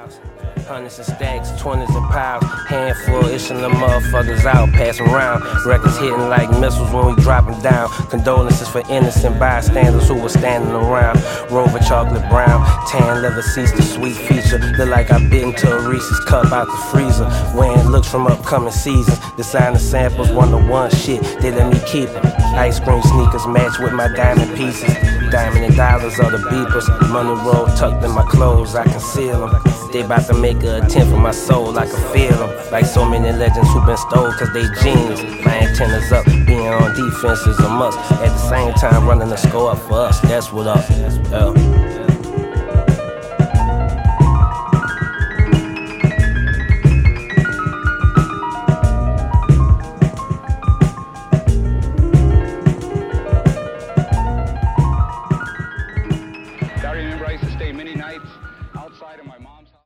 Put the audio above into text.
Hundreds and stacks, 20s and piles, handful, ishing the motherfuckers out, passing round. Records hitting like missiles when we drop them down. Condolences for innocent bystanders who were standing around. Rover chocolate brown, tan leather seats, the sweet feature. Look like I bit into a Reese's cup out the freezer. Wearing looks from upcoming seasons. Designer samples, one-to-one shit, they let me keep it. Ice cream sneakers match with my diamond pieces. Diamond and dollars are the beepers. Money roll tucked in my clothes, I conceal them. They bout to make an attempt for my soul, I can feel them. Like so many legends who been stole cause they genius. My antennas up, being on defense is a must. At the same time running the score up for us, that's what up. I remember I used to stay many nights outside of my mom's house.